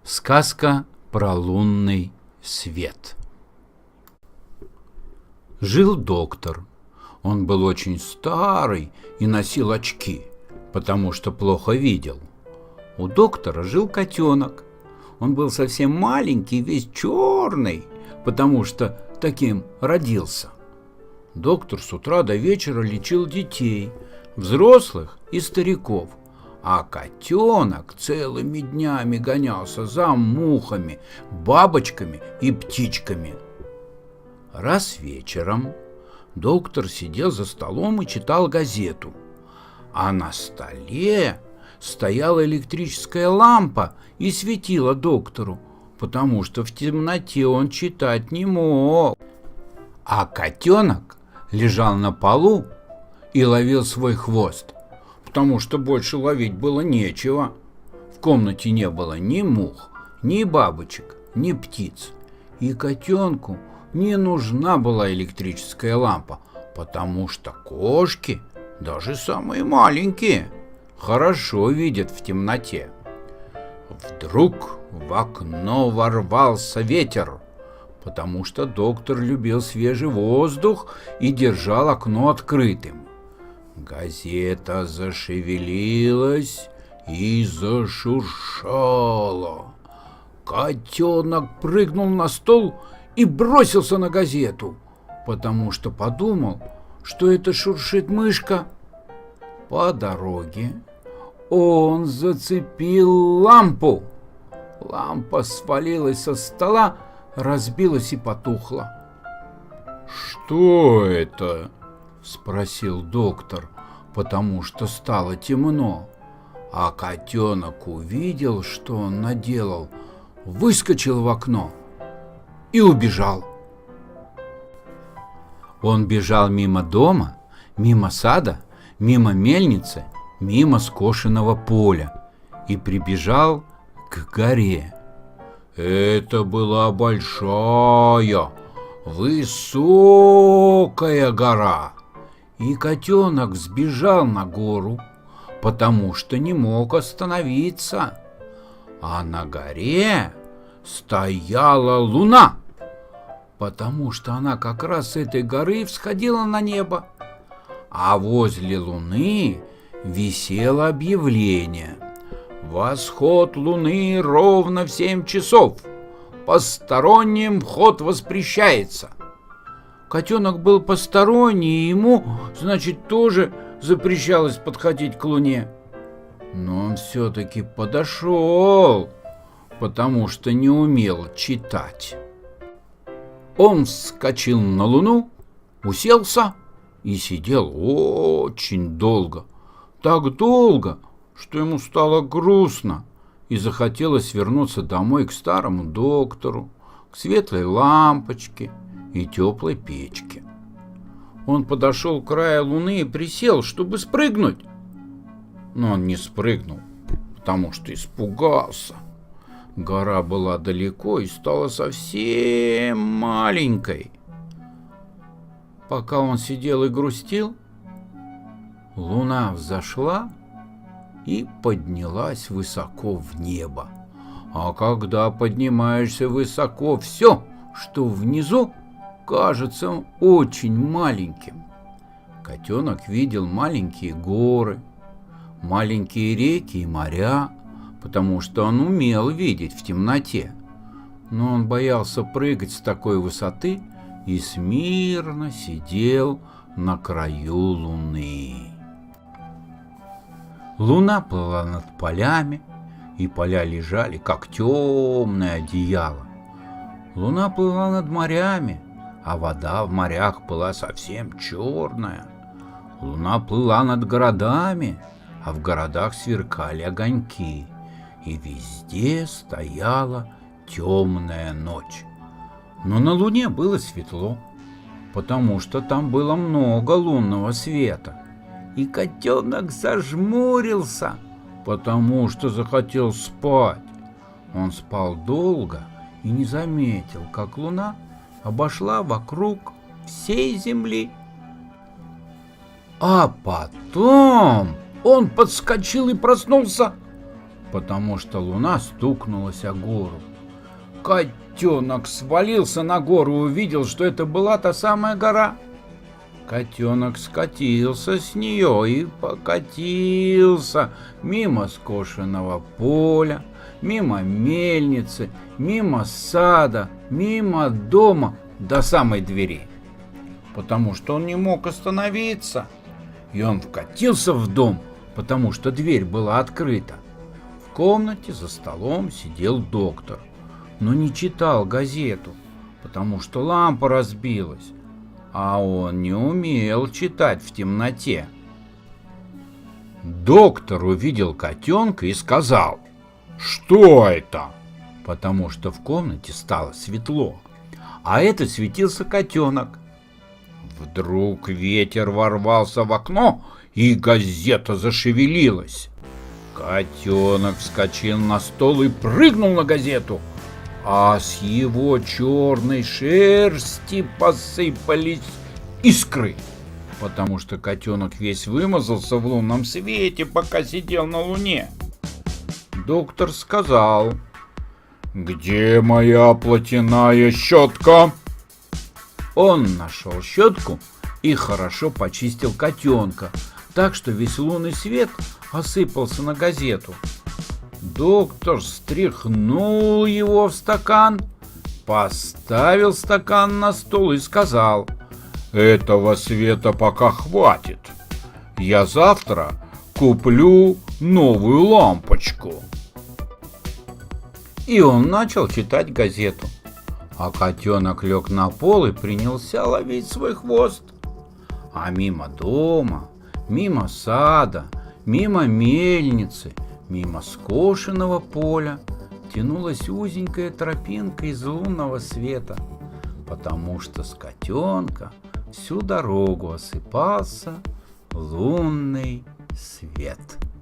Сказка про лунный свет. Жил доктор. Он был очень старый и носил очки, потому что плохо видел. У доктора жил котенок. Он был совсем маленький, весь черный, потому что таким родился. Доктор с утра до вечера лечил детей, взрослых и стариков. А котенок целыми днями гонялся за мухами, бабочками и птичками. Раз вечером доктор сидел за столом и читал газету, а на столе стояла электрическая лампа и светила доктору, потому что в темноте он читать не мог. А котенок лежал на полу и ловил свой хвост, потому что больше ловить было нечего. В комнате не было ни мух, ни бабочек, ни птиц. И котенку не нужна была электрическая лампа, потому что кошки, даже самые маленькие, хорошо видят в темноте. Вдруг в окно ворвался ветер, потому что доктор любил свежий воздух и держал окно открытым. Газета зашевелилась и зашуршала. Котенок прыгнул на стол и бросился на газету, потому что подумал, что это шуршит мышка. По дороге он зацепил лампу. Лампа свалилась со стола, разбилась и потухла. «Что это?» — спросил доктор, потому что стало темно. А котенок увидел, что он наделал, выскочил в окно и убежал. Он бежал мимо дома, мимо сада, мимо мельницы, мимо скошенного поля и прибежал к горе. Это была большая, высокая гора. И котенок сбежал на гору, потому что не мог остановиться. А на горе стояла луна, потому что она как раз с этой горы всходила на небо. А возле луны висело объявление: «Восход луны ровно в 7 часов. Посторонним вход воспрещается». Котенок был посторонний, и ему, значит, тоже запрещалось подходить к луне. Но он все-таки подошел, потому что не умел читать. Он вскочил на луну, уселся и сидел очень долго. Так долго, что ему стало грустно, и захотелось вернуться домой к старому доктору, к светлой лампочке и теплой печке. Он подошел к краю луны и присел, чтобы спрыгнуть. Но он не спрыгнул, потому что испугался. Гора была далеко и стала совсем маленькой. Пока он сидел и грустил, луна взошла и поднялась высоко в небо. А когда поднимаешься высоко, все, что внизу, кажется очень маленьким. Котенок видел маленькие горы, маленькие реки и моря, потому что он умел видеть в темноте. Но он боялся прыгать с такой высоты и смирно сидел на краю луны. Луна плыла над полями, и поля лежали, как темное одеяло. Луна плыла над морями, а вода в морях была совсем черная. Луна плыла над городами, а в городах сверкали огоньки, и везде стояла темная ночь. Но на Луне было светло, потому что там было много лунного света. И котенок зажмурился, потому что захотел спать. Он спал долго и не заметил, как луна обошла вокруг всей земли. А потом он подскочил и проснулся, потому что луна стукнулась о гору. Котенок свалился на гору и увидел, что это была та самая гора. Котенок скатился с нее и покатился мимо скошенного поля, мимо мельницы, мимо сада, мимо дома до самой двери, потому что он не мог остановиться. И он вкатился в дом, потому что дверь была открыта. В комнате за столом сидел доктор, но не читал газету, потому что лампа разбилась, а он не умел читать в темноте. Доктор увидел котенка и сказал: «Что это?» Потому что в комнате стало светло, а это светился котенок. Вдруг ветер ворвался в окно, и газета зашевелилась. Котенок вскочил на стол и прыгнул на газету, а с его черной шерсти посыпались искры, потому что котенок весь вымазался в лунном свете, пока сидел на луне. Доктор сказал: «Где моя платяная щетка?» Он нашел щетку и хорошо почистил котенка, так что весь лунный свет осыпался на газету. Доктор стряхнул его в стакан, поставил стакан на стол и сказал: «Этого света пока хватит. Я завтра куплю новую лампочку». И он начал читать газету. А котенок лег на пол и принялся ловить свой хвост. А мимо дома, мимо сада, мимо мельницы, мимо скошенного поля тянулась узенькая тропинка из лунного света, потому что с котенка всю дорогу осыпался лунный свет.